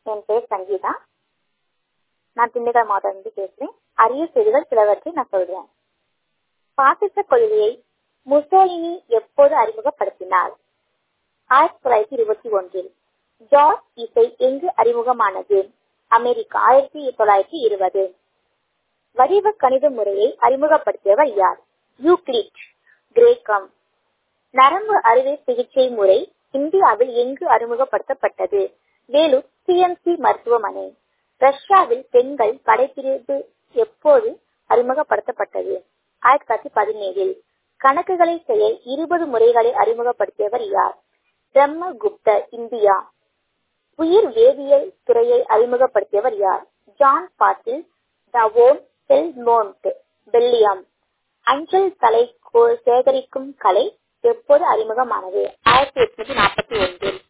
என் பேர் சங்கீதா. நான் திண்டுக்கல் மாவட்டத்திலிருந்து பேசுறேன். அரிய செய்திகள் சிலவற்றை நான் சொல்றேன். பாசிச கொள்கையை முசோலினி எப்போது அறிமுகப்படுத்தினார்? 1921. ஜாஸ் இசை எங்கு அறிமுகமானது? அமெரிக்கா 1920. வடிவ கணித முறையை அறிமுகப்படுத்தியவர் யார்? யூக்ளிட். கிரேக்கம். நரம்பு அறுவை சிகிச்சை முறை இந்தியாவில் எங்கு அறிமுகப்படுத்தப்பட்டது? வேலூர் சிஎம்சி மருத்துவமனை. ரஷ்யாவில் பெண்கள் படைப்பிரிவு எப்போது அறிமுகப்படுத்தப்பட்டது? 1917. கணக்குகளை செய்ய 20 முறைகளை அறிமுகப்படுத்தியவர் யார்? பிரம்மகுப்தர். இந்தியா. உயிர் வேதியியல் துறையை அறிமுகப்படுத்தியவர் யார்? ஜான் பாட்டில். டவோன் செல்மோன்ட். பெல்லியம். அஞ்சல் தலை சேகரிக்கும் கலை எப்போது அறிமுகமானது? 1841.